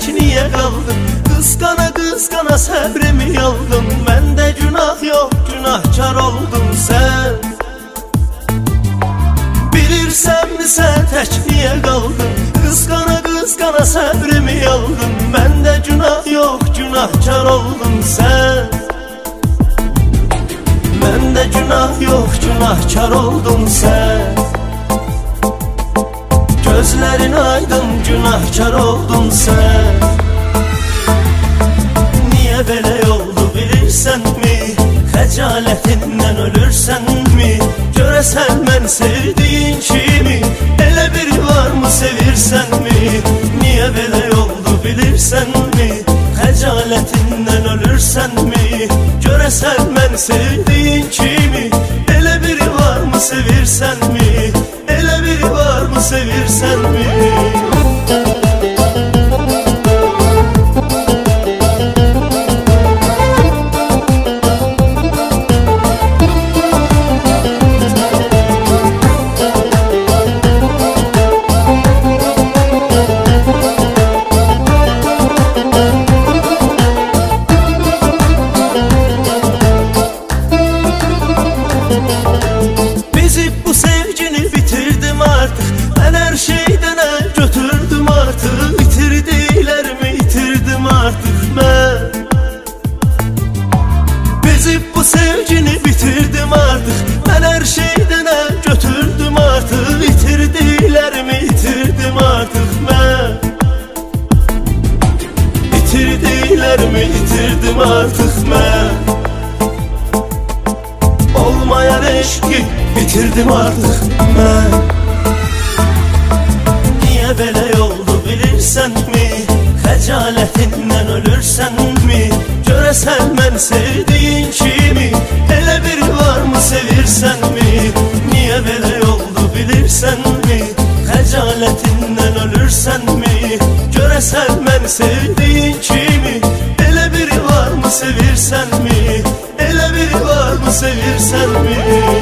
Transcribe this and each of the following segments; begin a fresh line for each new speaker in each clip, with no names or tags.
tək niyə qaldın? Qısqana qısqana səbrimi yaldın. Məndə günah yox, günahkar oldun sən. Bilirsənmi sən tək niyə qaldın? Qısqana qısqana səbrimi yaldın. Məndə günah yox, günahkar oldun sən. Məndə günah yox, günahkar oldun sən. Gözlərin aydın, günahkar oldun sən. Niyə belə oldu bilirsənmi? Xəcalətindən ölürsənmi? Görəsən mən sevdiyin kimi elə biri varmı sevirsənmi? Niyə belə oldu bilirsənmi? Xəcalətindən ölürsənmi? Görəsən mən sevdiyin kimi elə biri varmı sevirsənmi? Elə biri varmı sevirsənmi? Bu sevgini bitirdim artıq. Mən hər şeydən əl götürdüm artıq. İtirdiklərimi itirdim artıq mən. İtirdiklərimi itirdim artıq mən. Olmayan eşqi bitirdim artıq mən. Niyə belə oldu bilirsənmi? Xəcalətindən ölürsənmi? Görəsən mən sevdiyin kimi elə biri varmı sevirsənmi? Niyə belə oldu bilirsənmi? Xəcalətindən ölürsənmi? Görəsən mən sevdiyin kimi elə biri varmı sevirsənmi? Elə biri varmı sevirsənmi?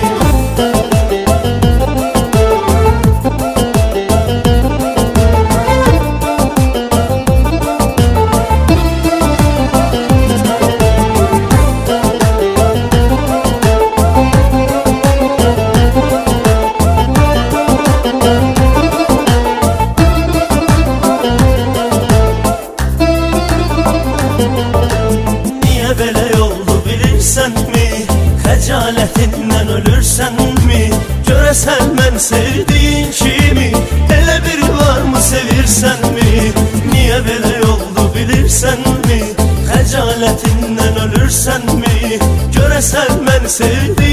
Xəcalətindən ölürsənmi? Görəsən mən sevdiyin kimi elə biri varmı sevirsənmi? Niyə belə oldu bilirsənmi? Xəcalətindən ölürsənmi? Görəsən mən sevdiyin